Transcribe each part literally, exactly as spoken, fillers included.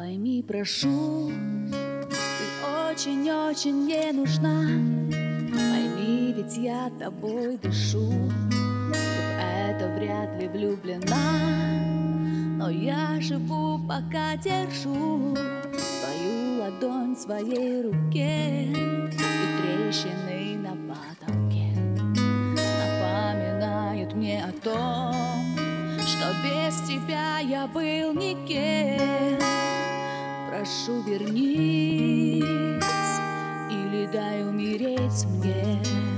Пойми, прошу, ты очень-очень мне нужна. Пойми, ведь я тобой дышу. Ты в это вряд ли влюблена, но я живу, пока держу твою ладонь в своей руке. И трещины на потолке напоминают мне о том, что без тебя я был никем. Прошу, вернись или дай умереть мне.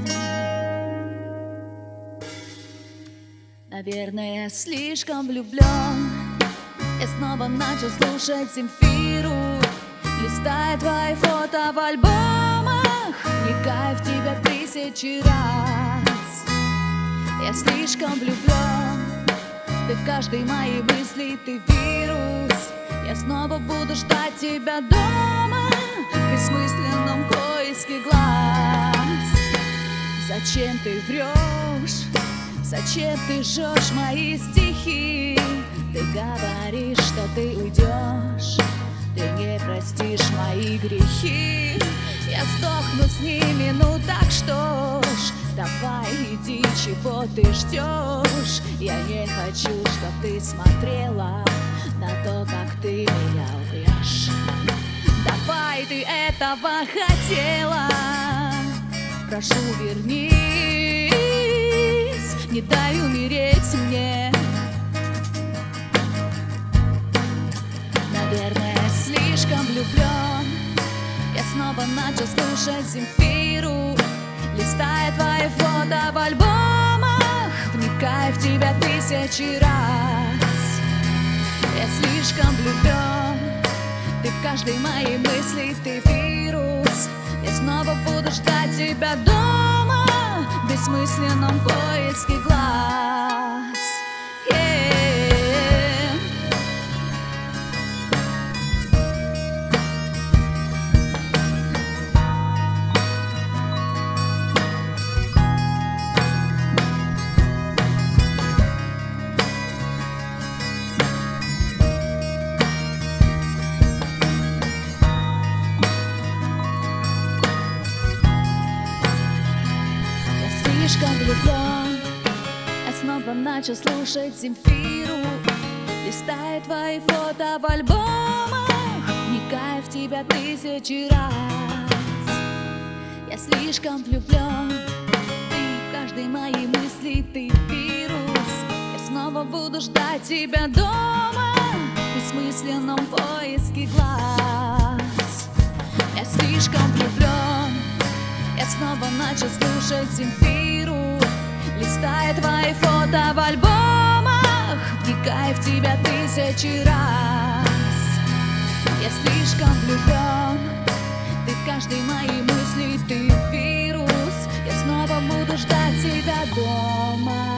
Наверное, я слишком влюблен. Я снова начал слушать Земфиру, листая твои фото в альбомах, вникая в тебя тысячи раз. Я слишком влюблен, ты в каждой моей мысли, ты вирус. Я снова буду ждать тебя дома в бессмысленном поиске глаз. Зачем ты врешь? Зачем ты жжешь мои стихи? Ты говоришь, что ты уйдешь, ты не простишь мои грехи. Я сдохну с ними, ну так что ж, давай иди, чего ты ждешь? Я не хочу, чтоб ты смотрела на то, как ты меня убьешь. Давай, ты этого хотела. Прошу, вернись, не дай умереть мне. Наверное, я слишком влюблен. Я снова начал слушать Земфиру, листая твои фото в альбомах, вникая в тебя тысячи раз. Я слишком влюблен, ты в каждой моей мысли, ты вирус. Я снова буду ждать тебя дома в бессмысленном поиске глаз. Yeah. Слишком влюблен. Я снова начал слушать Земфиру, листая твои фото в альбомах, вникая в тебя тысячи раз. Я слишком влюблен, ты в каждой моей мысли, ты вирус. Я снова буду ждать тебя дома в бессмысленном поиске глаз. Я слишком влюблен. Я снова начал слушать Земфиру, листая твои фото в альбомах, вникая в тебя тысячи раз. Я слишком влюблен, ты в каждой моей мысли, ты вирус. Я снова буду ждать тебя дома.